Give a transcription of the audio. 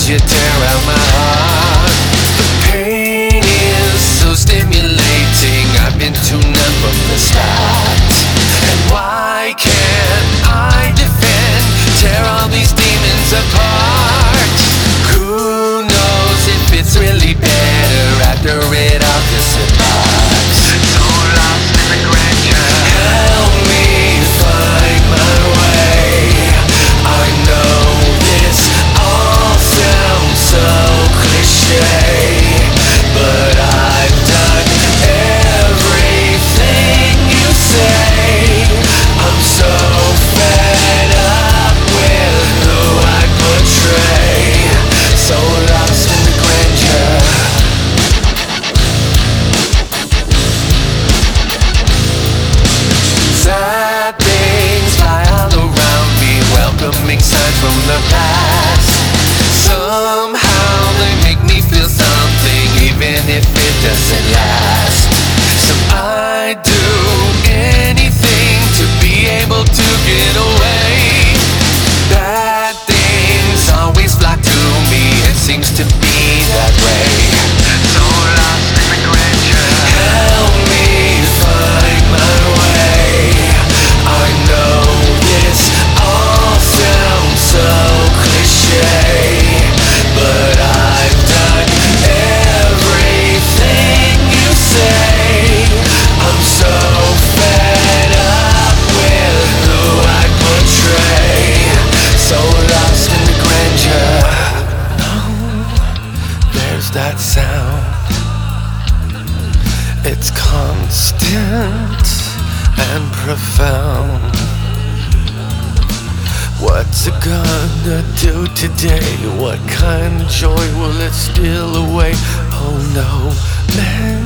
you tear out my heart. The pain is so stimulating, I've been too numb from the start. And why can't I defend, tear all these demons apart? Who knows if it's really better after it all dissipates? So lost in the grandeur, help me find my way. I know this all sounds so cliche, but I've done everything you say. I'm so fed up with who I portray, so lost in the grandeur. Sad things fly all around me, welcoming signs from the past. Somehow they make me feel something, even if it doesn't last. So I do anything to be able to get away. Bad things always flock to me, it seems to be that way. So lost in the grandeur, help me find my way. I know this all sounds so cliche, but I've done everything you say. I'm so fed up with who I portray, so lost in the grandeur. There's that sound, it's constant and profound. What's it gonna do today? What kind of joy will it steal away? Oh no, man.